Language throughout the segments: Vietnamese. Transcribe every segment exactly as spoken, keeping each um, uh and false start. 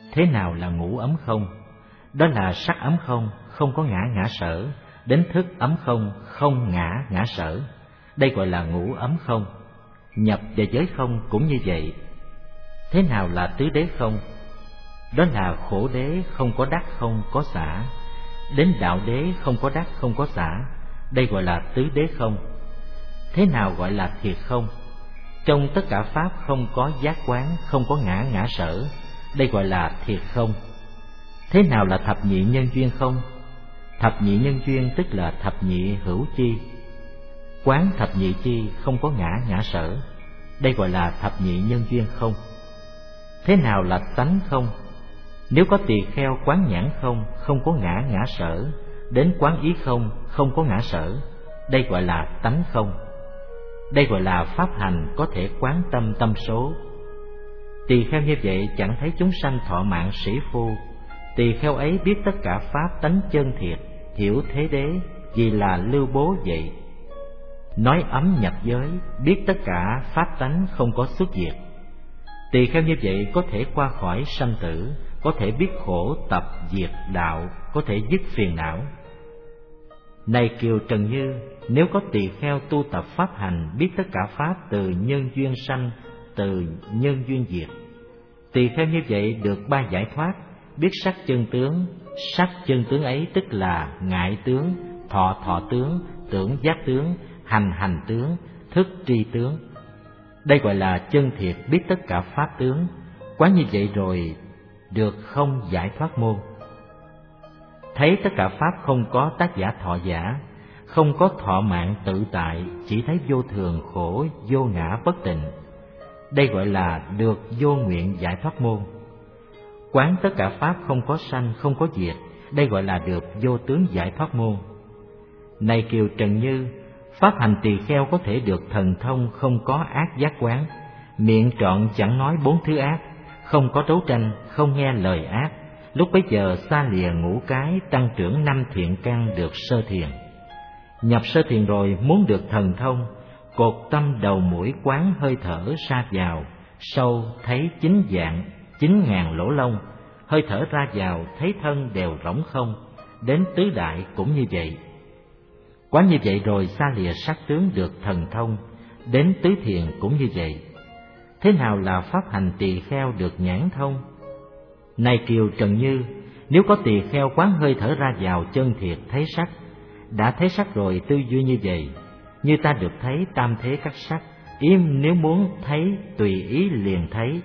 Thế nào là ngũ ấm không? Đó là sắc ấm không, không có ngã ngã sở, đến thức ấm không, không ngã ngã sở. Đây gọi là ngũ ấm không. Nhập và giới không cũng như vậy. Thế nào là tứ đế không? Đó là khổ đế không có đắc không có xả, đến đạo đế không có đắc không có xả. Đây gọi là tứ đế không. Thế nào gọi là thiệt không? Trong tất cả pháp không có giác quán, không có ngã ngã sở. Đây gọi là thiệt không. Thế nào là thập nhị nhân duyên không? Thập nhị nhân duyên tức là thập nhị hữu chi. Quán thập nhị chi không có ngã ngã sở. Đây gọi là thập nhị nhân duyên không. Thế nào là tánh không? Nếu có tỳ kheo quán nhãn không, không có ngã ngã sở, đến quán ý không, không có ngã sở. Đây gọi là tánh không. Đây gọi là pháp hành có thể quán tâm tâm số. Tỳ kheo như vậy chẳng thấy chúng sanh thọ mạng sĩ phu. Tỳ kheo ấy biết tất cả pháp tánh chân thiệt, hiểu thế đế, vì là lưu bố vậy. Nói ấm nhập giới, biết tất cả pháp tánh không có xuất diệt. Tỳ kheo như vậy có thể qua khỏi sanh tử, có thể biết khổ tập diệt đạo, có thể dứt phiền não. Này Kiều Trần Như, nếu có tỳ kheo tu tập pháp hành, biết tất cả pháp từ nhân duyên sanh, từ nhân duyên diệt. Tỳ kheo như vậy được ba giải thoát, biết sắc chân tướng. Sắc chân tướng ấy tức là ngại tướng, thọ thọ tướng, tưởng giác tướng, hành hành tướng, thức tri tướng. Đây gọi là chân thiệt biết tất cả pháp tướng. Quán như vậy rồi được không giải thoát môn. Thấy tất cả pháp không có tác giả thọ giả, không có thọ mạng tự tại, chỉ thấy vô thường khổ, vô ngã bất tịnh. Đây gọi là được vô nguyện giải thoát môn. Quán tất cả pháp không có sanh, không có diệt. Đây gọi là được vô tướng giải thoát môn. Này Kiều Trần Như, pháp hành tỳ kheo có thể được thần thông, không có ác giác quán, miệng trọn chẳng nói bốn thứ ác, không có đấu tranh, không nghe lời ác. Lúc bấy giờ xa lìa ngũ cái, tăng trưởng năm thiện căn, được sơ thiền. Nhập sơ thiền rồi muốn được thần thông, cột tâm đầu mũi quán hơi thở ra vào, sâu thấy chín dạng, chín ngàn lỗ lông. Hơi thở ra vào thấy thân đều rỗng không, đến tứ đại cũng như vậy. Quán như vậy rồi xa lìa sắc tướng, được thần thông, đến tứ thiền cũng như vậy. Thế nào là pháp hành tỳ kheo được nhãn thông? Này Kiều Trần Như, nếu có tỳ kheo quán hơi thở ra vào chân thiệt thấy sắc, đã thấy sắc rồi tư duy như vậy, như ta được thấy tam thế các sắc, im nếu muốn thấy tùy ý liền thấy.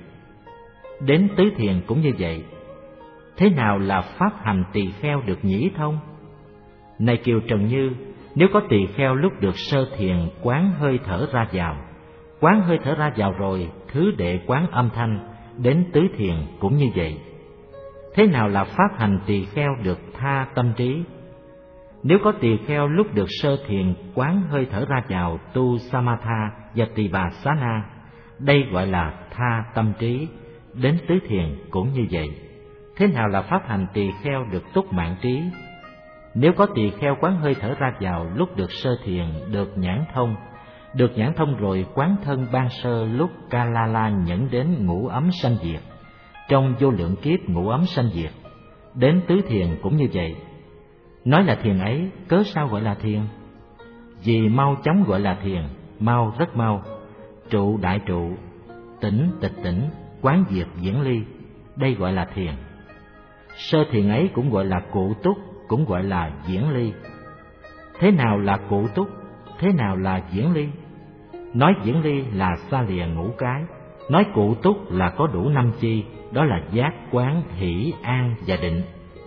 Đến tứ thiền cũng như vậy. Thế nào là pháp hành tỳ kheo được nhĩ thông? Này Kiều Trần Như, nếu có tỳ kheo lúc được sơ thiền quán hơi thở ra vào, quán hơi thở ra vào rồi thứ đệ quán âm thanh, đến tứ thiền cũng như vậy. Thế nào là pháp hành tỳ kheo được tha tâm trí? Nếu có tỳ kheo lúc được sơ thiền quán hơi thở ra vào tu samatha và tỳ bà xá na, đây gọi là tha tâm trí, đến tứ thiền cũng như vậy. Thế nào là pháp hành tỳ kheo được túc mạng trí? Nếu có tỳ kheo quán hơi thở ra vào lúc được sơ thiền, được nhãn thông, được nhãn thông rồi quán thân ban sơ lúc ca la la nhẫn đến ngũ ấm sanh diệt, trong vô lượng kiếp ngũ ấm sanh diệt, đến tứ thiền cũng như vậy. Nói là thiền ấy, cớ sao gọi là thiền? Vì mau chóng gọi là thiền, mau rất mau, trụ đại trụ, tỉnh tịch tỉnh, quán diệt diễn ly, đây gọi là thiền. Sơ thiền ấy cũng gọi là cụ túc, cũng gọi là diễn ly. Thế nào là cụ túc? Thế nào là diễn ly? Nói diễn ly là xa lìa ngũ cái, nói cụ túc là có đủ năm chi, đó là giác, quán, hỷ, an và định.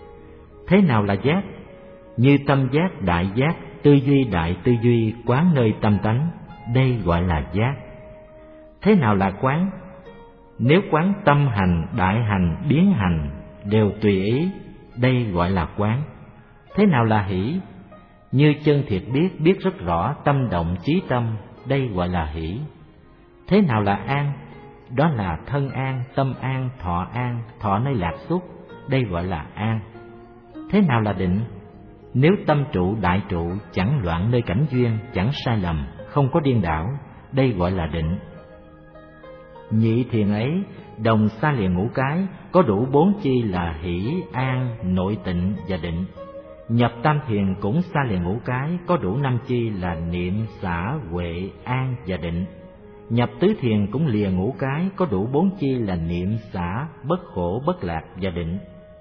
Thế nào là giác? Như tâm giác đại giác, tư duy đại tư duy, quán nơi tâm tánh, đây gọi là giác. Thế nào là quán? Nếu quán tâm hành, đại hành, biến hành đều tùy ý, đây gọi là quán. Thế nào là hỷ? Như chân thiệt biết, biết rất rõ tâm động chí tâm, đây gọi là hỷ. Thế nào là an? Đó là thân an, tâm an, thọ an, thọ nơi lạc xúc, đây gọi là an. Thế nào là định? Nếu tâm trụ đại trụ, chẳng loạn nơi cảnh duyên, chẳng sai lầm, không có điên đảo, đây gọi là định. Nhị thiền ấy đồng xa lìa ngũ cái, có đủ bốn chi là hỷ, an, nội tịnh và định. Nhập tam thiền cũng xa lìa ngũ cái, có đủ năm chi là niệm, xả, huệ, an và định. Nhập tứ thiền cũng lìa ngũ cái, có đủ bốn chi là niệm, xả, bất khổ, bất lạc và định.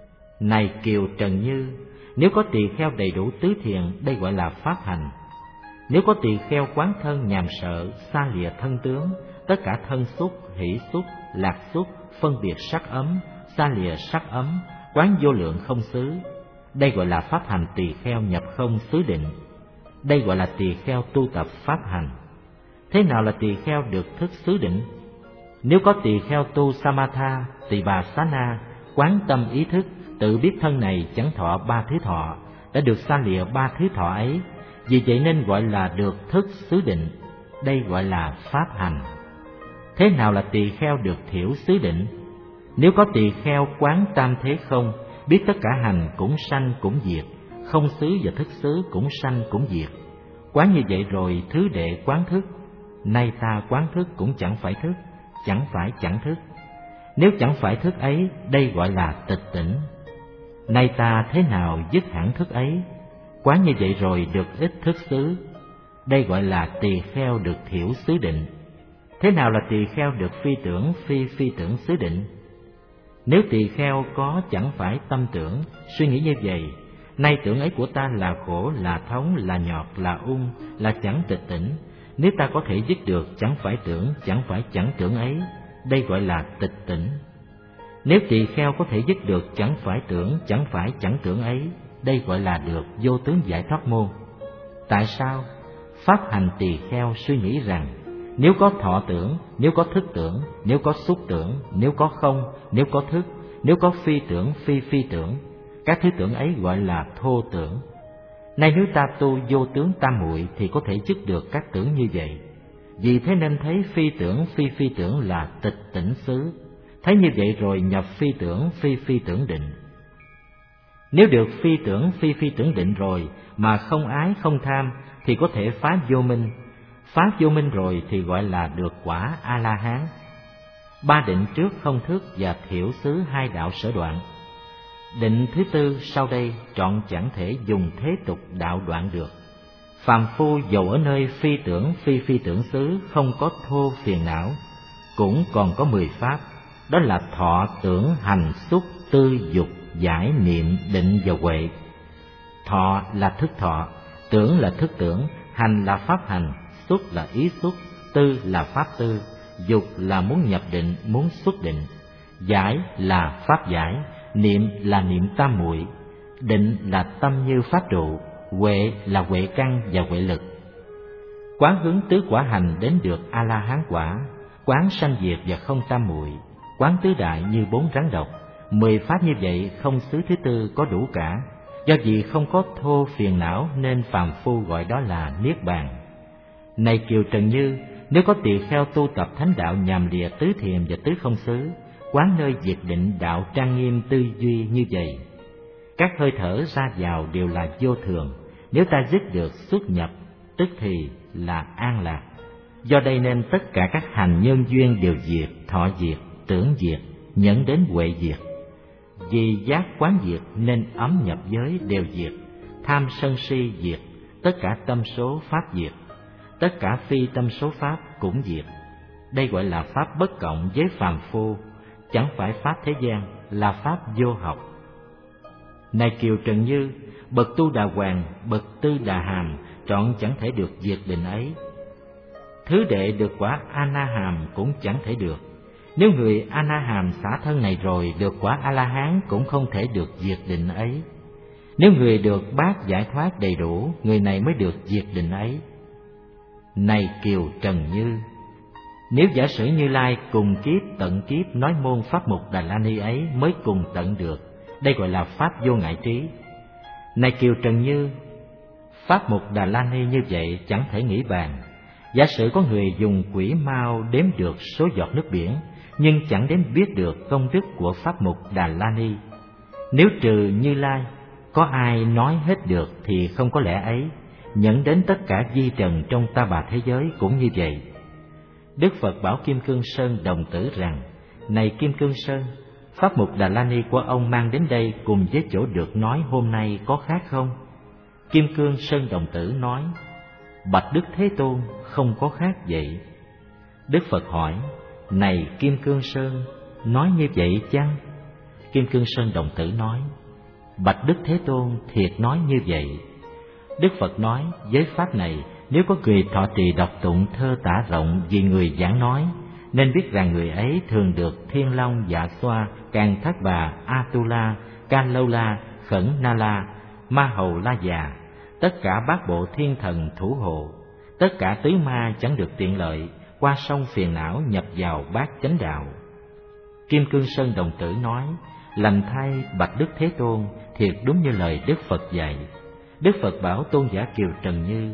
Này Kiều Trần Như, nếu có tỳ kheo đầy đủ tứ thiền, đây gọi là pháp hành. Nếu có tỳ kheo quán thân nhàm sợ, xa lìa thân tướng, tất cả thân xúc, hỷ xúc, lạc xúc, phân biệt sắc ấm, xa lìa sắc ấm, quán vô lượng không xứ, đây gọi là pháp hành tỳ kheo nhập không xứ định. Đây gọi là tỳ kheo tu tập pháp hành. Thế nào là tỳ kheo được thức xứ định? Nếu có tỳ kheo tu Samatha, Tỳ Bà Xá Na, quán tâm ý thức, tự biết thân này chẳng thọ ba thứ thọ, đã được xa lìa ba thứ thọ ấy, vì vậy nên gọi là được thức xứ định. Đây gọi là pháp hành. Thế nào là tỳ kheo được thiểu xứ định? Nếu có tỳ kheo quán tam thế không, biết tất cả hành cũng sanh cũng diệt, không xứ và thức xứ cũng sanh cũng diệt. Quán như vậy rồi thứ đệ quán thức. Nay ta quán thức cũng chẳng phải thức, chẳng phải chẳng thức. Nếu chẳng phải thức ấy, đây gọi là tịch tỉnh. Nay ta thế nào dứt hẳn thức ấy? Quán như vậy rồi được ít thức xứ. Đây gọi là tỳ kheo được thiểu xứ định. Thế nào là tỳ kheo được phi tưởng phi phi tưởng xứ định? Nếu tỳ kheo có chẳng phải tâm tưởng, suy nghĩ như vậy, nay tưởng ấy của ta là khổ, là thống, là nhọt, là ung, là chẳng tịch tỉnh. Nếu ta có thể dứt được chẳng phải tưởng, chẳng phải chẳng tưởng ấy, đây gọi là tịch tỉnh. Nếu tỳ kheo có thể dứt được chẳng phải tưởng, chẳng phải chẳng tưởng ấy, đây gọi là được vô tướng giải thoát môn. Tại sao? Pháp hành tỳ kheo suy nghĩ rằng, nếu có thọ tưởng, nếu có thức tưởng, nếu có xúc tưởng, nếu có không, nếu có thức, nếu có phi tưởng, phi phi tưởng, các thứ tưởng ấy gọi là thô tưởng. Nay nếu ta tu vô tướng tam muội thì có thể dứt được các tưởng như vậy. Vì thế nên thấy phi tưởng, phi phi tưởng là tịch tỉnh xứ. Thấy như vậy rồi nhập phi tưởng, phi phi tưởng định. Nếu được phi tưởng, phi phi tưởng định rồi mà không ái, không tham thì có thể phá vô minh. Phá vô minh rồi thì gọi là được quả A-la-hán. Ba định trước không thức và thiểu xứ hai đạo sở đoạn. Định thứ tư sau đây trọn chẳng thể dùng thế tục đạo đoạn được. Phàm phu dầu ở nơi phi tưởng phi phi tưởng xứ không có thô phiền não, cũng còn có mười pháp, đó là thọ, tưởng, hành, xúc, tư, dục, giải, niệm, định và huệ. Thọ là thức thọ, tưởng là thức tưởng, hành là pháp hành, xúc là ý xúc, tư là pháp tư, dục là muốn nhập định, muốn xuất định, giải là pháp giải, niệm là niệm tam muội, định là tâm như pháp trụ, huệ là huệ căn và huệ lực. Quán hướng tứ quả hành đến được A La Hán quả, quán sanh diệt và không tam muội, quán tứ đại như bốn rắn độc. Mười pháp như vậy không xứ thứ tư có đủ cả. Do vì không có thô phiền não nên phàm phu gọi đó là niết bàn. Này Kiều Trần Như, nếu có tỳ kheo tu tập thánh đạo nhằm lìa tứ thiền và tứ không xứ, quán nơi diệt định đạo trang nghiêm tư duy như vậy, các hơi thở ra vào đều là vô thường. Nếu ta dứt được xuất nhập, tức thì là an lạc. Do đây nên tất cả các hành nhân duyên đều diệt, thọ diệt, tưởng diệt, nhẫn đến huệ diệt. Vì giác quán diệt nên ấm nhập giới đều diệt, tham sân si diệt, tất cả tâm số pháp diệt, tất cả phi tâm số pháp cũng diệt. Đây gọi là pháp bất cộng với phàm phu, chẳng phải pháp thế gian, là pháp vô học. Này Kiều Trần Như, bậc tu đà hoàng, bậc tư đà hàm trọn chẳng thể được diệt định ấy. Thứ đệ được quả A Na Hàm cũng chẳng thể được. Nếu người A Na Hàm xả thân này rồi được quả A La Hán cũng không thể được diệt định ấy. Nếu người được bát giải thoát đầy đủ, người này mới được diệt định ấy. Này Kiều Trần Như, nếu giả sử Như Lai cùng kiếp tận kiếp nói môn pháp mục Đà La Ni ấy mới cùng tận được, đây gọi là pháp vô ngại trí. Này Kiều Trần Như, pháp mục Đà La Ni như vậy chẳng thể nghĩ bàn. Giả sử có người dùng quỹ mao đếm được số giọt nước biển, nhưng chẳng đếm biết được công đức của pháp mục Đà La Ni. Nếu trừ Như Lai, có ai nói hết được thì không có lẽ ấy. Nhận đến tất cả di trần trong ta bà thế giới cũng như vậy. Đức Phật bảo Kim Cương Sơn Đồng Tử rằng, Này Kim Cương Sơn, pháp mục Đà La Ni của ông mang đến đây cùng với chỗ được nói hôm nay có khác không? Kim Cương Sơn đồng tử nói: Bạch Đức Thế Tôn, không có khác vậy. Đức Phật hỏi: Này Kim Cương Sơn, nói như vậy chăng? Kim Cương Sơn đồng tử nói: Bạch Đức Thế Tôn, thiệt nói như vậy. Đức Phật nói: Với pháp này, nếu có người thọ trì đọc tụng thơ tả rộng vì người giảng nói, nên biết rằng người ấy thường được Thiên Long, Dạ Xoa, Càng Thác Bà, Atula, Can Lâu La, Khẩn Na La, Ma Hầu La Già, tất cả bát bộ thiên thần thủ hộ, tất cả tứ ma chẳng được tiện lợi, qua sông phiền não nhập vào bát chánh đạo. Kim Cương Sơn đồng tử nói: Lành thay Bạch Đức Thế Tôn, thiệt đúng như lời Đức Phật dạy. Đức Phật bảo tôn giả Kiều Trần Như: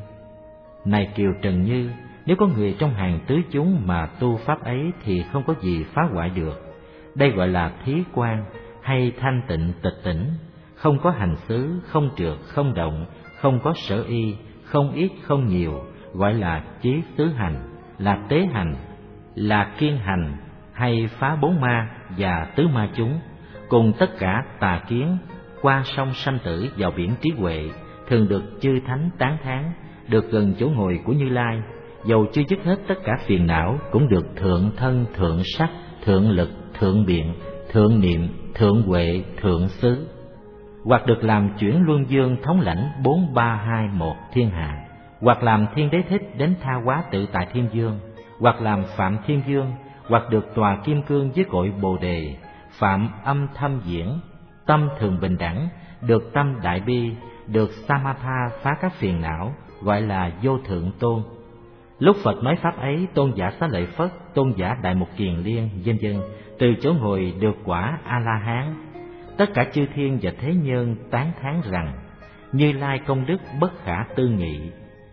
Này Kiều Trần Như, nếu có người trong hàng tứ chúng mà tu pháp ấy thì không có gì phá hoại được. Đây gọi là thí quan, hay thanh tịnh tịch tỉnh, không có hành xứ, không trượt, không động, không có sở y, không ít không nhiều, gọi là chí xứ hành, là tế hành, là kiên hành, hay phá bốn ma và tứ ma chúng, cùng tất cả tà kiến, qua sông sanh tử vào biển trí huệ, thường được chư thánh tán thán, được gần chỗ ngồi của Như Lai, dầu chưa dứt hết tất cả phiền não, cũng được thượng thân, thượng sắc, thượng lực, thượng biện, thượng niệm, thượng huệ, thượng xứ, hoặc được làm chuyển luân dương thống lãnh bốn ba hai một thiên hạ, hoặc làm thiên đế thích đến tha hóa tự tại thiên dương, hoặc làm phạm thiên dương, hoặc được tòa kim cương với cội bồ đề, phạm âm thâm diễn, tâm thường bình đẳng, được tâm đại bi, được samatha phá các phiền não, gọi là vô thượng tôn. Lúc Phật nói pháp ấy, tôn giả Xá Lợi Phất, tôn giả Đại Mục Kiền Liên, vân vân, từ chỗ ngồi được quả A La Hán. Tất cả chư thiên và thế nhân tán thán rằng: Như Lai công đức bất khả tư nghị.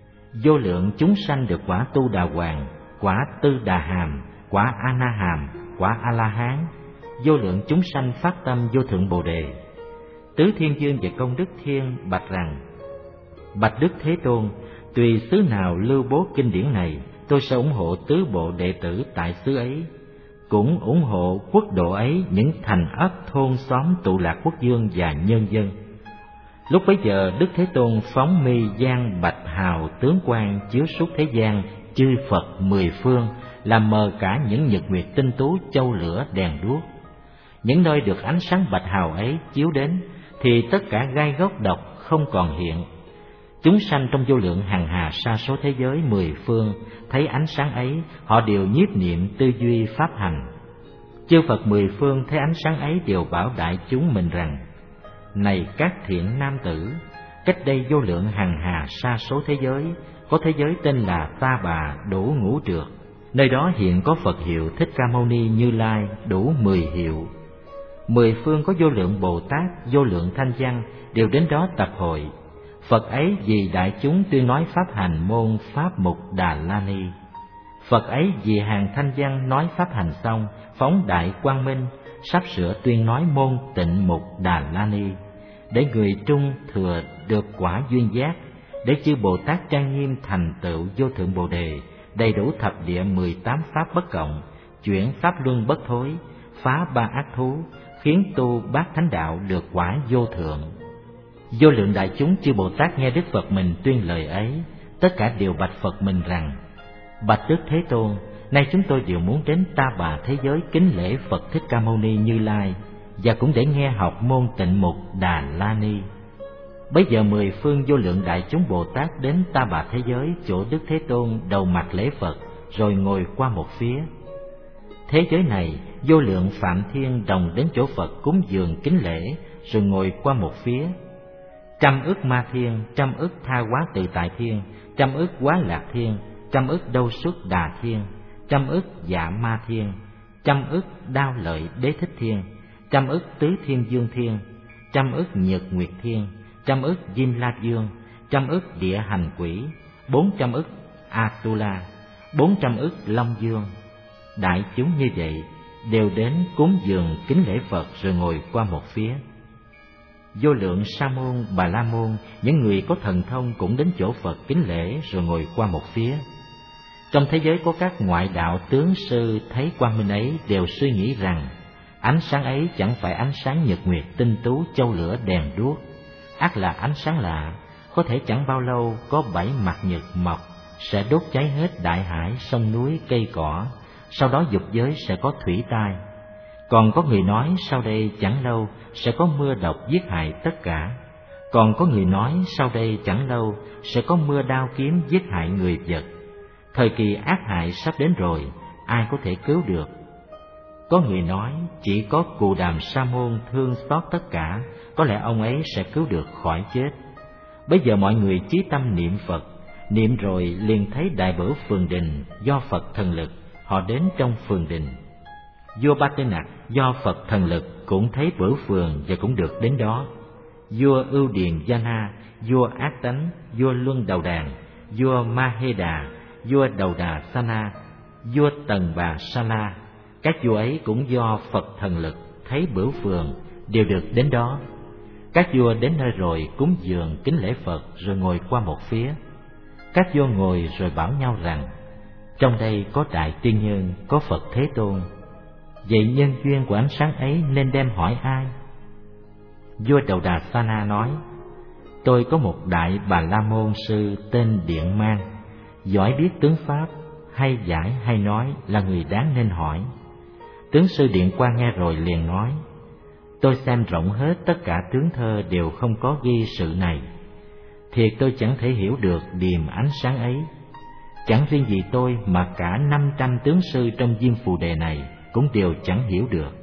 Vô lượng chúng sanh được quả Tu Đà Hoàng, quả Tư Đà Hàm, quả A Na Hàm, quả A La Hán. Vô lượng chúng sanh phát tâm vô thượng Bồ Đề. Tứ Thiên Dương và Công Đức Thiên bạch rằng: Bạch Đức Thế Tôn, tùy xứ nào lưu bố kinh điển này, tôi sẽ ủng hộ tứ bộ đệ tử tại xứ ấy, cũng ủng hộ quốc độ ấy những thành ấp thôn xóm tụ lạc quốc vương và nhân dân. Lúc bấy giờ Đức Thế Tôn phóng mi giang bạch hào tướng quang chiếu suốt thế gian chư Phật mười phương, làm mờ cả những nhật nguyệt tinh tú châu lửa đèn đuốc. Những nơi được ánh sáng bạch hào ấy chiếu đến thì tất cả gai góc độc không còn hiện. Chúng sanh trong vô lượng hằng hà sa số thế giới mười phương thấy ánh sáng ấy, họ đều nhiếp niệm tư duy pháp hành. Chư Phật mười phương thấy ánh sáng ấy đều bảo đại chúng mình rằng: Này các thiện nam tử, cách đây vô lượng hằng hà sa số thế giới, có thế giới tên là Ta Bà Đỗ Ngũ Trược. Nơi đó hiện có Phật hiệu Thích Ca Mâu Ni Như Lai đủ mười hiệu. Mười phương có vô lượng Bồ Tát, vô lượng Thanh Văn đều đến đó tập hội. Phật ấy vì đại chúng tuyên nói pháp hành môn pháp mục Đà La Ni. Phật ấy vì hàng Thanh Văn nói pháp hành xong, phóng đại quang minh, sắp sửa tuyên nói môn tịnh mục Đà La Ni, để người trung thừa được quả duyên giác, để chư Bồ Tát trang nghiêm thành tựu vô thượng Bồ Đề, đầy đủ thập địa mười tám pháp bất cộng, chuyển pháp luân bất thối, phá ba ác thú, khiến tu bát thánh đạo được quả vô thượng. Vô lượng đại chúng chư Bồ Tát nghe Đức Phật mình tuyên lời ấy, tất cả đều bạch Phật mình rằng: Bạch Đức Thế Tôn, nay chúng tôi đều muốn đến Ta Bà thế giới kính lễ Phật Thích Ca Mâu Ni Như Lai, và cũng để nghe học môn tịnh mục Đà La Ni. Bấy giờ mười phương vô lượng đại chúng Bồ Tát đến Ta Bà thế giới chỗ Đức Thế Tôn đầu mặt lễ Phật, rồi ngồi qua một phía. Thế giới này vô lượng Phạm Thiên đồng đến chỗ Phật cúng dường kính lễ, rồi ngồi qua một phía. Trăm ức Ma Thiên, trăm ức Tha Hóa Tự Tại Thiên, trăm ức Quá Lạc Thiên, trăm ức Đâu Xuất Đà Thiên, trăm ức Dạ Ma Thiên, trăm ức Đao Lợi Đế Thích Thiên, trăm ức Tứ Thiên Dương Thiên, trăm ức Nhật Nguyệt Thiên, trăm ức Diêm La Dương, trăm ức Địa Hành Quỷ, bốn trăm ức Atula, bốn trăm ức Long Dương. Đại chúng như vậy đều đến cúng dường kính lễ Phật, rồi ngồi qua một phía. Vô lượng Sa môn, Bà La môn, những người có thần thông cũng đến chỗ Phật kính lễ, rồi ngồi qua một phía. Trong thế giới có các ngoại đạo tướng sư thấy quang minh ấy đều suy nghĩ rằng ánh sáng ấy chẳng phải ánh sáng nhật nguyệt tinh tú châu lửa đèn đuốc, ắt là ánh sáng lạ, có thể chẳng bao lâu có bảy mặt nhật mọc sẽ đốt cháy hết đại hải, sông núi, cây cỏ, sau đó dục giới sẽ có thủy tai. Còn có người nói sau đây chẳng lâu sẽ có mưa độc giết hại tất cả. Còn có người nói sau đây chẳng lâu sẽ có mưa đao kiếm giết hại người vật. Thời kỳ ác hại sắp đến rồi, ai có thể cứu được? Có người nói chỉ có Cù Đàm Sa Môn thương xót tất cả, có lẽ ông ấy sẽ cứu được khỏi chết. Bây giờ mọi người chí tâm niệm Phật, niệm rồi liền thấy đại bửu phường đình do Phật thần lực, họ đến trong phường đình. Vua Ba Tư Nặc do Phật thần lực cũng thấy bửu phường và cũng được đến đó. Vua Ưu Điền Gia Na, vua Ác Tánh, vua Luân Đầu Đàn, vua Ma Hê Đà, vua Đầu Đà Sa Na, vua Tần Bà Sa La, các vua ấy cũng do Phật thần lực thấy bửu phường đều được đến đó. Các vua đến nơi rồi cúng dường kính lễ Phật rồi ngồi qua một phía. Các vua ngồi rồi bảo nhau rằng trong đây có đại tiên nhân, có Phật Thế Tôn, vậy nhân duyên của ánh sáng ấy nên đem hỏi ai? Vua Đầu Đà Sa Na nói: tôi có một đại Bà La Môn sư tên Điện Mang, giỏi biết tướng pháp, hay giải hay nói, là người đáng nên hỏi. Tướng sư Điện Quang nghe rồi liền nói: tôi xem rộng hết tất cả tướng thơ đều không có ghi sự này. Thiệt tôi chẳng thể hiểu được điềm ánh sáng ấy. Chẳng riêng gì tôi mà cả năm trăm tướng sư trong Diêm Phù Đề này cũng đều chẳng hiểu được.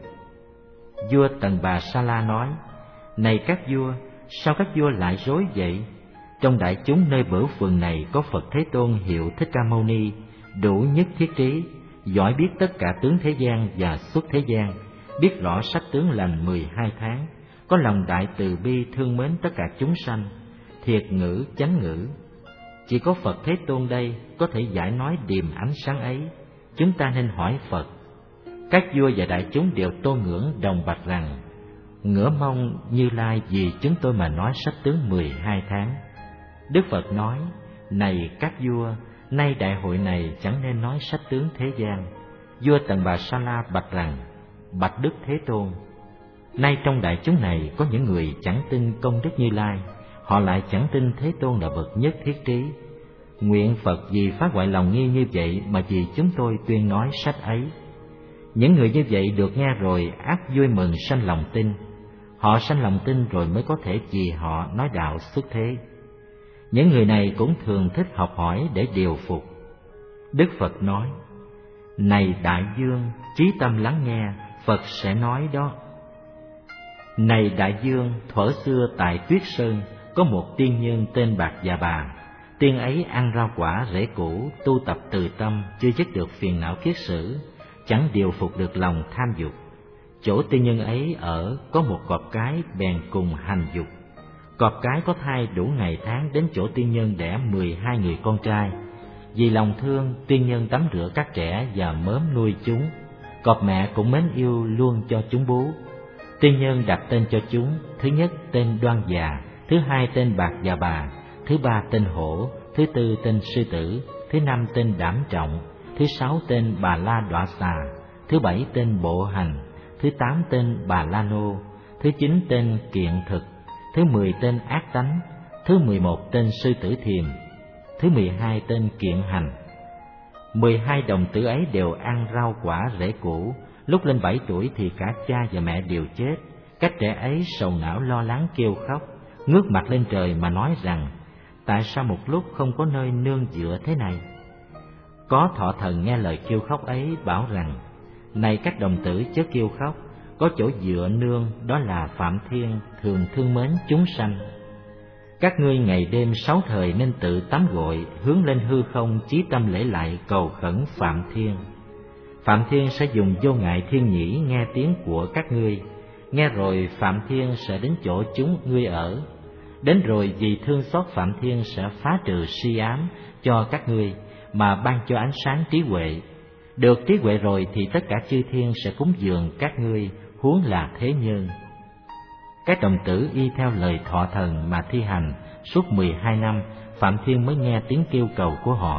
Vua Tần Bà Sa La nói: này các vua, sao các vua lại rối vậy? Trong đại chúng nơi bửu phường này có Phật Thế Tôn hiệu Thích Ca Mâu Ni, đủ nhất thiết trí, giỏi biết tất cả tướng thế gian và xuất thế gian, biết rõ sách tướng lành mười hai tháng, có lòng đại từ bi thương mến tất cả chúng sanh, thiệt ngữ chánh ngữ. Chỉ có Phật Thế Tôn đây có thể giải nói điềm ánh sáng ấy, chúng ta nên hỏi Phật. Các vua và đại chúng đều tôn ngưỡng đồng bạch rằng: ngửa mong Như Lai vì chúng tôi mà nói sách tướng mười hai tháng. Đức Phật nói: này các vua, nay đại hội này chẳng nên nói sách tướng thế gian. Vua Tần Bà Sa La bạch rằng: bạch Đức Thế Tôn, nay trong đại chúng này có những người chẳng tin công đức Như Lai, họ lại chẳng tin Thế Tôn là bậc nhất thiết trí. Nguyện Phật vì phá hoại lòng nghi như vậy mà vì chúng tôi tuyên nói sách ấy. Những người như vậy được nghe rồi ác vui mừng sanh lòng tin. Họ sanh lòng tin rồi mới có thể vì họ nói đạo xuất thế. Những người này cũng thường thích học hỏi để điều phục. Đức Phật nói: này đại dương, chí tâm lắng nghe, Phật sẽ nói đó. Này đại dương, thuở xưa tại Tuyết Sơn có một tiên nhân tên Bạc Dạ Bà. Tiên ấy ăn rau quả rễ củ, tu tập từ tâm, chưa dứt được phiền não kiết sử, chẳng điều phục được lòng tham dục. Chỗ tiên nhân ấy ở có một cọp cái bèn cùng hành dục. Cọp cái có thai đủ ngày tháng đến chỗ tiên nhân đẻ mười hai người con trai. Vì lòng thương, tiên nhân tắm rửa các trẻ và mớm nuôi chúng. Cọp mẹ cũng mến yêu luôn cho chúng bú. Tiên nhân đặt tên cho chúng: thứ nhất tên Đoan Già, thứ hai tên Bạc Dạ Bà, thứ ba tên Hổ, thứ tư tên Sư Tử, thứ năm tên Đảm Trọng, thứ sáu tên Bà La Đọa Xà, thứ bảy tên Bộ Hành, thứ tám tên Bà La Nô, thứ chín tên Kiện Thực, thứ mười tên Ác Tánh, thứ mười một tên Sư Tử Thiềm, thứ mười hai tên Kiện Hành. Mười hai đồng tử ấy đều ăn rau quả rễ củ. Lúc lên bảy tuổi thì cả cha và mẹ đều chết. Các trẻ ấy sầu não lo lắng kêu khóc, ngước mặt lên trời mà nói rằng: tại sao một lúc không có nơi nương dựa thế này? Có thọ thần nghe lời kêu khóc ấy bảo rằng: này các đồng tử chớ kêu khóc, có chỗ dựa nương, đó là Phạm Thiên thường thương mến chúng sanh. Các ngươi ngày đêm sáu thời nên tự tắm gội, hướng lên hư không chí tâm lễ lại cầu khẩn Phạm Thiên. Phạm Thiên sẽ dùng vô ngại thiên nhĩ nghe tiếng của các ngươi. Nghe rồi Phạm Thiên sẽ đến chỗ chúng ngươi ở. Đến rồi vì thương xót Phạm Thiên sẽ phá trừ si ám cho các ngươi, mà ban cho ánh sáng trí huệ. Được trí huệ rồi thì tất cả chư thiên sẽ cúng dường các ngươi, huống là thế nhân. Các đồng tử y theo lời thọ thần mà thi hành. Suốt mười hai năm, Phạm Thiên mới nghe tiếng kêu cầu của họ,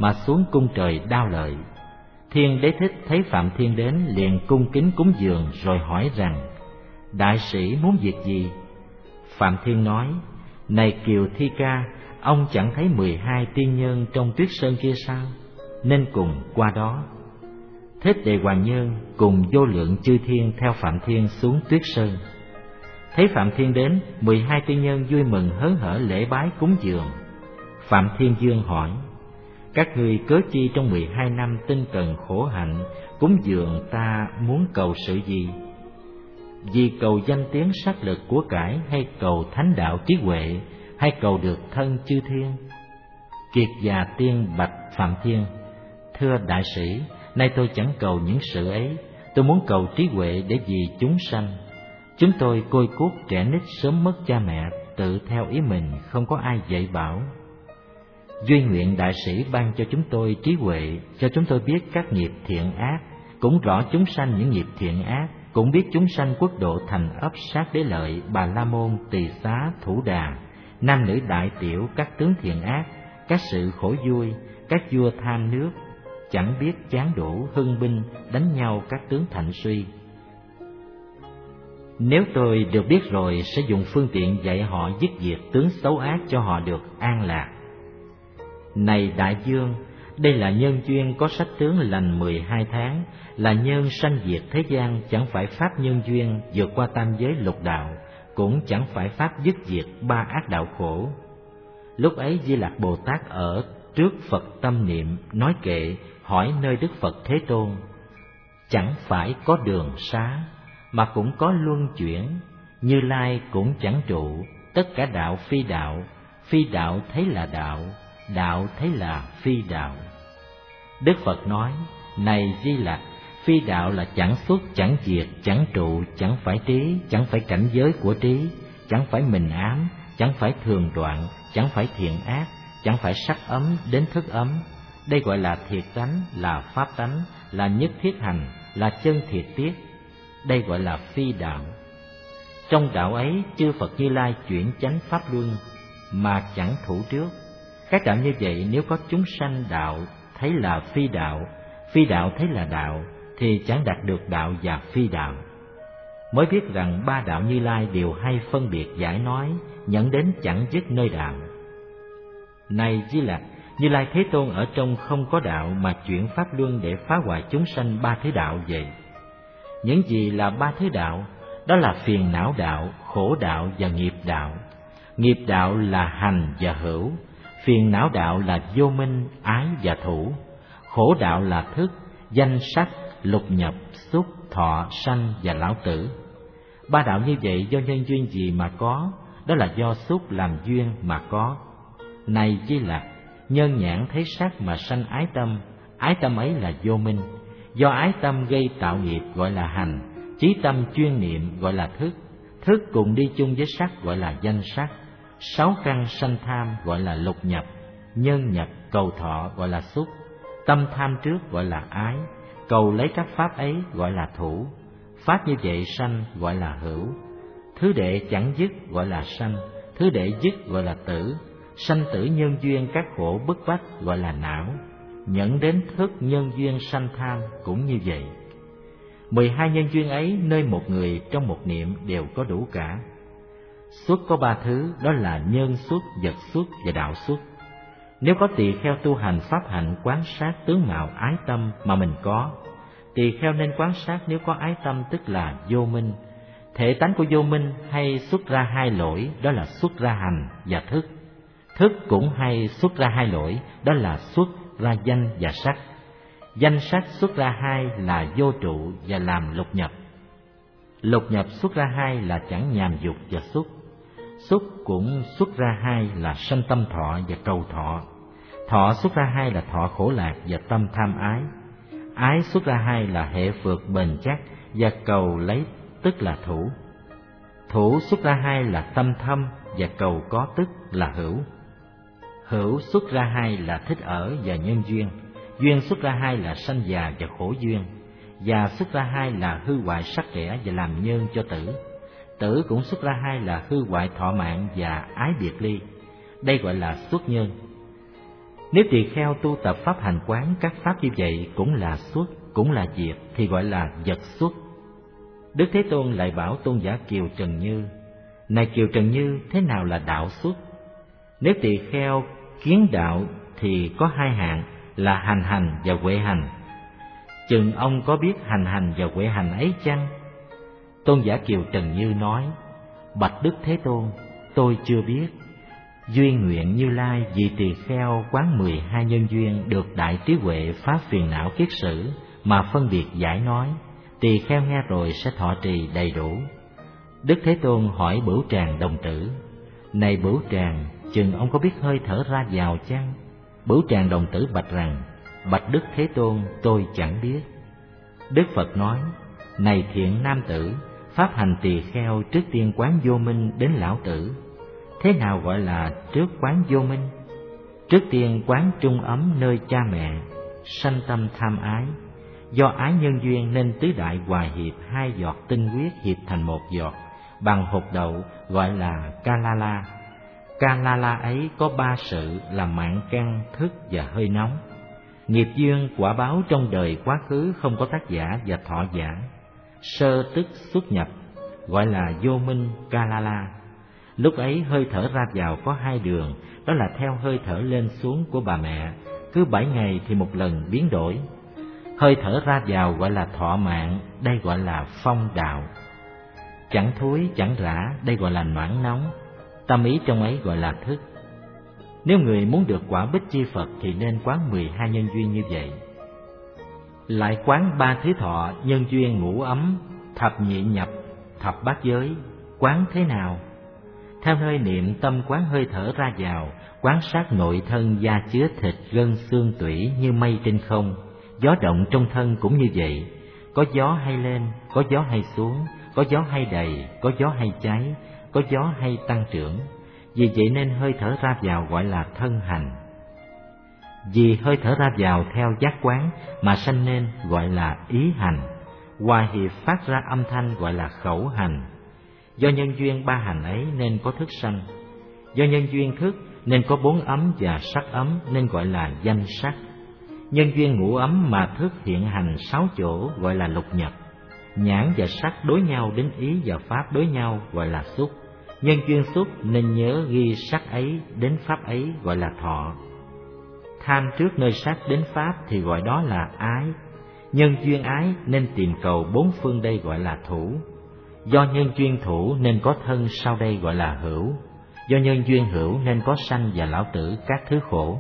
mà xuống cung trời đao lợi. Thiên Đế Thích thấy Phạm Thiên đến liền cung kính cúng dường rồi hỏi rằng: đại sĩ muốn việc gì? Phạm Thiên nói: này Kiều Thi Ca, ông chẳng thấy mười hai tiên nhân trong Tuyết Sơn kia sao? Nên cùng qua đó. Thích Đệ Hoàng Nhân cùng vô lượng chư thiên theo Phạm Thiên xuống Tuyết Sơn. Thấy Phạm Thiên đến, mười hai tiên nhân vui mừng hớn hở lễ bái cúng dường. Phạm Thiên Dương hỏi: các ngươi cớ chi trong mười hai năm tinh cần khổ hạnh cúng dường ta muốn cầu sự gì? Vì cầu danh tiếng sắc lực của cải, hay cầu thánh đạo trí huệ, hay cầu được thân chư thiên? Kiệt già tiên bạch Phạm Thiên: thưa đại sĩ, nay tôi chẳng cầu những sự ấy, tôi muốn cầu trí huệ để vì chúng sanh. Chúng tôi côi cút trẻ nít sớm mất cha mẹ, tự theo ý mình, không có ai dạy bảo. Duy nguyện đại sĩ ban cho chúng tôi trí huệ, cho chúng tôi biết các nghiệp thiện ác, cũng rõ chúng sanh những nghiệp thiện ác, cũng biết chúng sanh quốc độ thành ấp sát đế lợi, Bà La Môn, Tỳ Xá, Thủ Đà, nam nữ đại tiểu, các tướng thiện ác, các sự khổ vui, các vua tham nước, chẳng biết chán đủ, hưng binh, đánh nhau các tướng thạnh suy. Nếu tôi được biết rồi, sẽ dùng phương tiện dạy họ dứt diệt tướng xấu ác cho họ được an lạc. Này đại vương, đây là nhân duyên có sách tướng lành mười hai tháng, là nhân sanh diệt thế gian, chẳng phải pháp nhân duyên vượt qua tam giới lục đạo, cũng chẳng phải pháp dứt diệt ba ác đạo khổ. Lúc ấy Di Lặc Bồ Tát ở trước Phật tâm niệm, nói kệ, hỏi nơi Đức Phật Thế Tôn: chẳng phải có đường xá, mà cũng có luân chuyển, Như Lai cũng chẳng trụ, tất cả đạo phi đạo, phi đạo thấy là đạo, đạo thấy là phi đạo. Đức Phật nói: này Di Lặc, phi đạo là chẳng xuất, chẳng diệt, chẳng trụ, chẳng phải trí, chẳng phải cảnh giới của trí, chẳng phải mình ám, chẳng phải thường đoạn, chẳng phải thiện ác, chẳng phải sắc ấm đến thức ấm. Đây gọi là thiệt tánh, là pháp tánh, là nhất thiết hành, là chân thiệt tiết. Đây gọi là phi đạo. Trong đạo ấy, chư Phật Như Lai chuyển chánh pháp luân mà chẳng thủ trước. Các đạo như vậy, nếu có chúng sanh đạo thấy là phi đạo, phi đạo thấy là đạo, thì chẳng đạt được đạo và phi đạo. Mới biết rằng ba đạo Như Lai đều hay phân biệt giải nói, nhận đến chẳng dứt nơi đạo. Này Di Lặc, Như Lai Thế Tôn ở trong không có đạo mà chuyển pháp luân để phá hoại chúng sanh ba thế đạo vậy. Những gì là ba thế đạo? Đó là phiền não đạo, khổ đạo và nghiệp đạo. Nghiệp đạo là hành và hữu, phiền não đạo là vô minh, ái và thủ, khổ đạo là thức, danh sắc, lục nhập, xúc, thọ, sanh và lão tử. Ba đạo như vậy do nhân duyên gì mà có? Đó là do xúc làm duyên mà có. Này Di Lặc, nhân nhãn thấy sắc mà sanh ái tâm, ái tâm ấy là vô minh. Do ái tâm gây tạo nghiệp gọi là hành, chí tâm chuyên niệm gọi là thức, thức cùng đi chung với sắc gọi là danh sắc, sáu căn sanh tham gọi là lục nhập, nhân nhập cầu thọ gọi là xúc, tâm tham trước gọi là ái, cầu lấy các pháp ấy gọi là thủ, pháp như vậy sanh gọi là hữu, thứ đệ chẳng dứt gọi là sanh, thứ đệ dứt gọi là tử, sanh tử nhân duyên các khổ bức bách gọi là não, nhận đến thức nhân duyên sanh tham cũng như vậy. Mười hai nhân duyên ấy nơi một người trong một niệm đều có đủ cả. Xuất có ba thứ, đó là nhân xuất, vật xuất và đạo xuất. Nếu có tỳ kheo tu hành pháp hạnh quán sát tướng mạo ái tâm mà mình có, tỳ kheo nên quán sát nếu có ái tâm tức là vô minh. Thể tánh của vô minh hay xuất ra hai lỗi, đó là xuất ra hành và thức. Thức cũng hay xuất ra hai lỗi, đó là xuất ra danh và sắc. Danh sắc xuất ra hai là vô trụ và làm lục nhập. Lục nhập xuất ra hai là chẳng nhàm dục và xúc. Xúc cũng xuất ra hai là sanh tâm thọ và cầu thọ. Thọ xuất ra hai là thọ khổ lạc và tâm tham ái. Ái xuất ra hai là hệ phược bền chắc và cầu lấy tức là thủ. Thủ xuất ra hai là tâm thâm và cầu có tức là hữu. Hữu xuất ra hai là thích ở và nhân duyên. Duyên xuất ra hai là sanh già và khổ duyên. Già xuất ra hai là hư hoại sắc kẻ và làm nhân cho tử. Tử cũng xuất ra hai là hư hoại thọ mạng và ái biệt ly. Đây gọi là xuất nhân. Nếu tỳ kheo tu tập pháp hành quán các pháp như vậy cũng là xuất, cũng là diệt, thì gọi là vật xuất. Đức Thế Tôn lại bảo Tôn giả Kiều Trần Như: này Kiều Trần Như, thế nào là đạo xuất? Nếu tỳ kheo kiến đạo thì có hai hạng là hành hành và huệ hành. Chừng ông có biết hành hành và huệ hành ấy chăng? Tôn giả Kiều Trần Như nói: bạch Đức Thế Tôn, tôi chưa biết. Duyên nguyện Như Lai vì tỳ kheo quán mười hai nhân duyên được đại trí huệ pháp phiền não kiết sử mà phân biệt giải nói, tỳ kheo nghe rồi sẽ thọ trì đầy đủ. Đức Thế Tôn hỏi Bửu Tràng Đồng Tử: này Bửu Tràng, chừng ông có biết hơi thở ra vào chăng? Bửu Tràng Đồng Tử bạch rằng: bạch Đức Thế Tôn, tôi chẳng biết. Đức Phật nói: này thiện nam tử, pháp hành tỳ kheo trước tiên quán vô minh đến lão tử. Thế nào gọi là trước quán vô minh? Trước tiên quán trung ấm nơi cha mẹ, sanh tâm tham ái. Do ái nhân duyên nên tứ đại hòa hiệp hai giọt tinh huyết hiệp thành một giọt, bằng hột đậu gọi là Kalala. Kalala ấy có ba sự là mạng căn, thức và hơi nóng. Nghiệp duyên quả báo trong đời quá khứ không có tác giả và thọ giả. Sơ tức xuất nhập gọi là vô minh Kalala. Lúc ấy hơi thở ra vào có hai đường, đó là theo hơi thở lên xuống của bà mẹ, cứ bảy ngày thì một lần biến đổi. Hơi thở ra vào gọi là thọ mạng, đây gọi là phong đạo. Chẳng thối chẳng rã, đây gọi là noãn nóng. Tâm ý trong ấy gọi là thức. Nếu người muốn được quả Bích Chi Phật thì nên quán mười hai nhân duyên như vậy. Lại quán ba thứ thọ, nhân duyên ngũ ấm, thập nhị nhập, thập bát giới. Quán thế nào? Theo nơi niệm tâm quán hơi thở ra vào, quán sát nội thân da chứa thịt gân xương tủy như mây trên không. Gió động trong thân cũng như vậy, có gió hay lên, có gió hay xuống, có gió hay đầy, có gió hay cháy, có gió hay tăng trưởng. Vì vậy nên hơi thở ra vào gọi là thân hành. Vì hơi thở ra vào theo giác quán mà sanh nên gọi là ý hành. Hòa hiệp phát ra âm thanh gọi là khẩu hành. Do nhân duyên ba hành ấy nên có thức sanh. Do nhân duyên thức nên có bốn ấm và sắc ấm nên gọi là danh sắc. Nhân duyên ngũ ấm mà thức hiện hành sáu chỗ gọi là lục nhập. Nhãn và sắc đối nhau đến ý và pháp đối nhau gọi là xúc. Nhân duyên xúc nên nhớ ghi sắc ấy đến pháp ấy gọi là thọ. Tham trước nơi sắc đến pháp thì gọi đó là ái. Nhân duyên ái nên tìm cầu bốn phương đây gọi là thủ. Do nhân duyên thủ nên có thân sau đây gọi là hữu. Do nhân duyên hữu nên có sanh và lão tử các thứ khổ.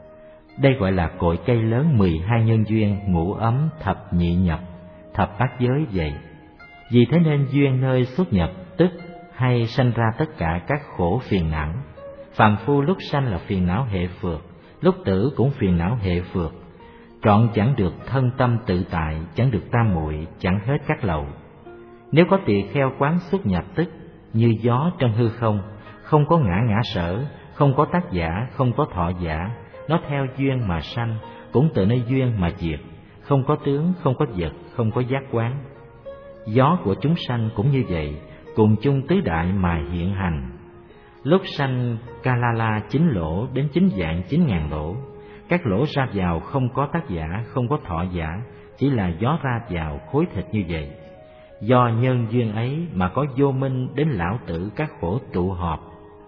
Đây gọi là cội cây lớn mười hai nhân duyên ngũ ấm thập nhị nhập, thập bát giới vậy. Vì thế nên duyên nơi xuất nhập tức hay sanh ra tất cả các khổ phiền não. Phàm phu lúc sanh là phiền não hệ phược, lúc tử cũng phiền não hệ phược. Trọn chẳng được thân tâm tự tại, chẳng được tam muội, chẳng hết các lậu. Nếu có tỳ kheo quán xuất nhập tức như gió trong hư không, không có ngã ngã sở, không có tác giả, không có thọ giả, nó theo duyên mà sanh, cũng từ nơi duyên mà diệt, không có tướng, không có vật, không có giác quán. Gió của chúng sanh cũng như vậy, cùng chung tứ đại mà hiện hành. Lúc sanh Kalala chín lỗ đến chín vạn chín ngàn lỗ, các lỗ ra vào không có tác giả, không có thọ giả, chỉ là gió ra vào khối thịt như vậy. Do nhân duyên ấy mà có vô minh đến lão tử các khổ tụ họp.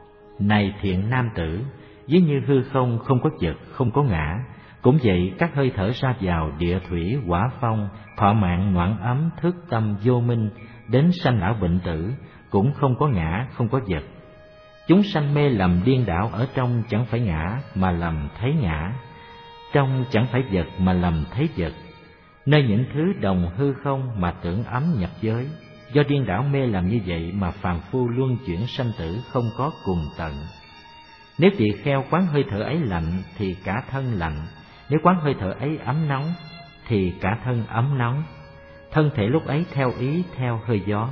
Này thiện nam tử, ví như hư không không có vật, không có ngã, cũng vậy các hơi thở ra vào địa thủy hỏa phong, thọ mạng noãn ấm thức tâm vô minh đến sanh lão bệnh tử, cũng không có ngã, không có vật. Chúng sanh mê lầm điên đảo, ở trong chẳng phải ngã mà lầm thấy ngã, trong chẳng phải vật mà lầm thấy vật. Nơi những thứ đồng hư không mà tưởng ấm nhập giới, do điên đảo mê lầm như vậy mà phàm phu luân chuyển sanh tử không có cùng tận. Nếu tỳ kheo quán hơi thở ấy lạnh thì cả thân lạnh, nếu quán hơi thở ấy ấm nóng thì cả thân ấm nóng. Thân thể lúc ấy theo ý theo hơi gió.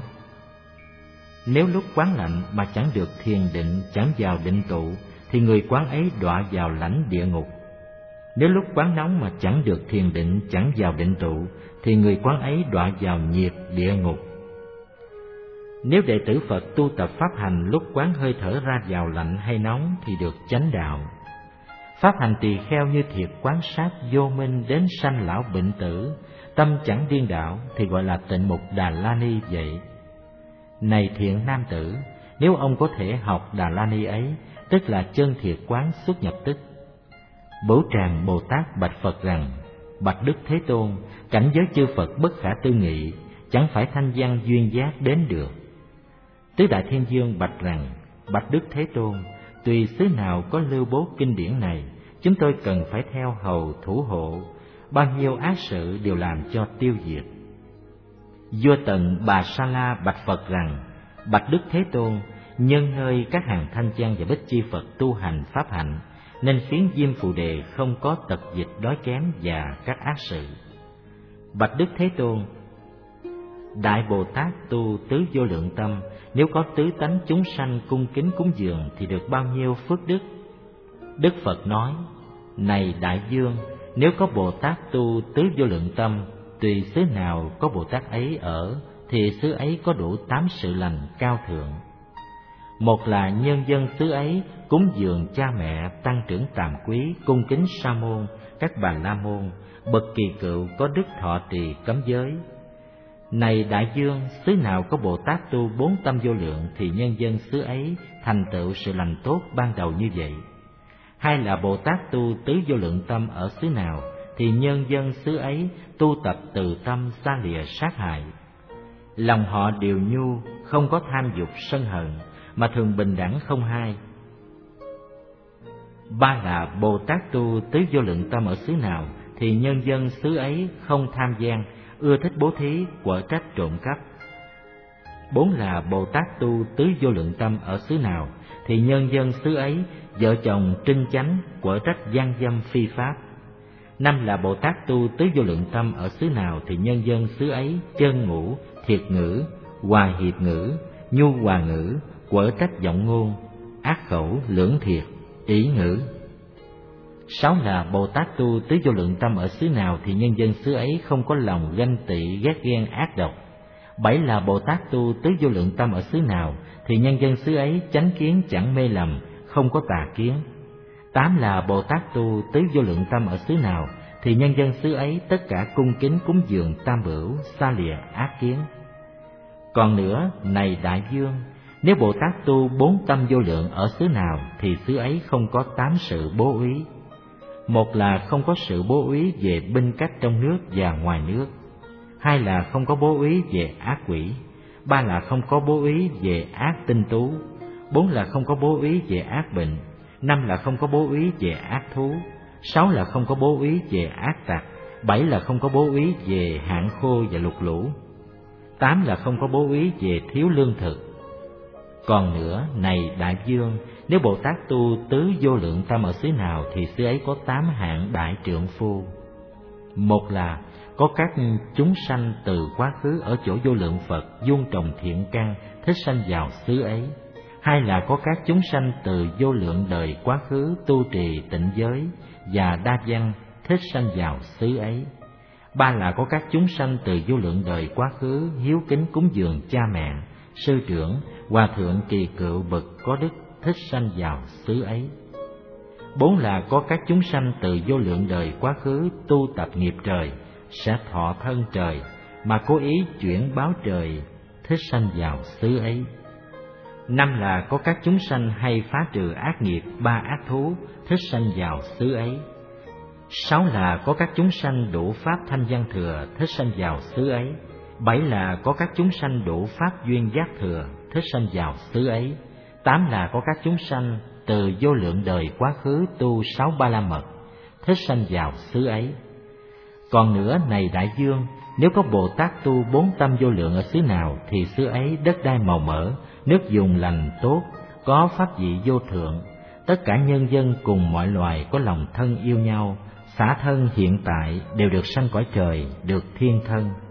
Nếu lúc quán lạnh mà chẳng được thiền định, chẳng vào định tụ, thì người quán ấy đọa vào lãnh địa ngục. Nếu lúc quán nóng mà chẳng được thiền định, chẳng vào định tụ, thì người quán ấy đọa vào nhiệt địa ngục. Nếu đệ tử Phật tu tập pháp hành lúc quán hơi thở ra vào lạnh hay nóng thì được chánh đạo. Pháp hành tỳ kheo như thiệt quán sát vô minh đến sanh lão bệnh tử, tâm chẳng điên đảo thì gọi là tịnh mục Đà La Ni vậy. Này thiện nam tử, nếu ông có thể học Đà La Ni ấy, tức là chân thiệt quán xuất nhập tức. Bửu Tràng Bồ Tát bạch Phật rằng: bạch Đức Thế Tôn, cảnh giới chư Phật bất khả tư nghị, chẳng phải thanh văn duyên giác đến được. Tứ Đại Thiên Dương bạch rằng: bạch Đức Thế Tôn, tùy xứ nào có lưu bố kinh điển này, chúng tôi cần phải theo hầu thủ hộ, bao nhiêu ác sự đều làm cho tiêu diệt. Vua Tần Bà Sa La bạch Phật rằng: bạch Đức Thế Tôn, nhân nơi các hàng thanh văn và bích chi Phật tu hành pháp hạnh, nên khiến Diêm Phù Đề không có tật dịch đói kém và các ác sự. Bạch Đức Thế Tôn, Đại Bồ Tát tu tứ vô lượng tâm, nếu có tứ tánh chúng sanh cung kính cúng dường thì được bao nhiêu phước đức? Đức Phật nói: này Đại Dương, nếu có Bồ Tát tu tứ vô lượng tâm, tùy xứ nào có Bồ Tát ấy ở, thì xứ ấy có đủ tám sự lành cao thượng. Một là nhân dân xứ ấy cúng dường cha mẹ, tăng trưởng tàm quý, cung kính sa môn, các bà la môn, bậc kỳ cựu có đức thọ trì cấm giới. Này Đại Dương, xứ nào có Bồ Tát tu bốn tâm vô lượng thì nhân dân xứ ấy thành tựu sự lành tốt ban đầu như vậy. Hai là Bồ Tát tu tứ vô lượng tâm ở xứ nào thì nhân dân xứ ấy tu tập từ tâm xa lìa sát hại. Lòng họ đều nhu, không có tham dục sân hận, mà thường bình đẳng không hai. Ba là Bồ Tát tu tứ vô lượng tâm ở xứ nào thì nhân dân xứ ấy không tham gian, ưa thích bố thí, quở trách trộm cắp. Bốn là Bồ Tát tu tứ vô lượng tâm ở xứ nào thì nhân dân xứ ấy vợ chồng trinh chánh, quở trách gian dâm phi pháp. Năm là Bồ Tát tu tứ vô lượng tâm ở xứ nào thì nhân dân xứ ấy chân ngũ, thiệt ngữ, hòa hiệp ngữ, nhu hòa ngữ, quở trách giọng ngôn, ác khẩu, lưỡng thiệt, ý ngữ. Sáu là Bồ Tát tu tứ vô lượng tâm ở xứ nào thì nhân dân xứ ấy không có lòng ganh tị, ghét ghen ác độc. Bảy là Bồ Tát tu tứ vô lượng tâm ở xứ nào thì nhân dân xứ ấy chánh kiến chẳng mê lầm, không có tà kiến. Tám là Bồ Tát tu tứ vô lượng tâm ở xứ nào thì nhân dân xứ ấy tất cả cung kính cúng dường tam bửu, xa lìa ác kiến. Còn nữa, này Đại Dương, nếu Bồ Tát tu bốn tâm vô lượng ở xứ nào thì xứ ấy không có tám sự bố úy. Một là không có sự bố úy về binh cách trong nước và ngoài nước. Hai là không có bố úy về ác quỷ. Ba là không có bố úy về ác tinh tú. Bốn là không có bố úy về ác bệnh. Năm là không có bố úy về ác thú. Sáu là không có bố úy về ác tặc. Bảy là không có bố úy về hạn khô và lụt lũ. Tám là không có bố úy về thiếu lương thực. Còn nữa, này Đại Dương, nếu Bồ Tát tu tứ vô lượng tâm ở xứ nào thì xứ ấy có tám hạng đại trượng phu. Một là có các chúng sanh từ quá khứ ở chỗ vô lượng Phật dung trồng thiện căn thích sanh vào xứ ấy. Hai là có các chúng sanh từ vô lượng đời quá khứ tu trì tịnh giới và đa văn thích sanh vào xứ ấy. Ba là có các chúng sanh từ vô lượng đời quá khứ hiếu kính cúng dường cha mẹ, sư trưởng, hòa thượng kỳ cựu bậc có đức thích sanh vào xứ ấy. Bốn là có các chúng sanh từ vô lượng đời quá khứ tu tập nghiệp trời, sẽ thọ thân trời, mà cố ý chuyển báo trời, thích sanh vào xứ ấy. Năm là có các chúng sanh hay phá trừ ác nghiệp ba ác thú, thích sanh vào xứ ấy. Sáu là có các chúng sanh đủ pháp thanh văn thừa, thích sanh vào xứ ấy. Bảy là có các chúng sanh đủ pháp duyên giác thừa, thích sanh vào xứ ấy. Tám là có các chúng sanh từ vô lượng đời quá khứ tu sáu ba la mật, thích sanh vào xứ ấy. Còn nữa, này Đại Dương, nếu có Bồ Tát tu bốn tâm vô lượng ở xứ nào thì xứ ấy đất đai màu mỡ, nước dùng lành tốt, có pháp vị vô thượng, tất cả nhân dân cùng mọi loài có lòng thân yêu nhau, xả thân hiện tại đều được sanh cõi trời, được thiên thân.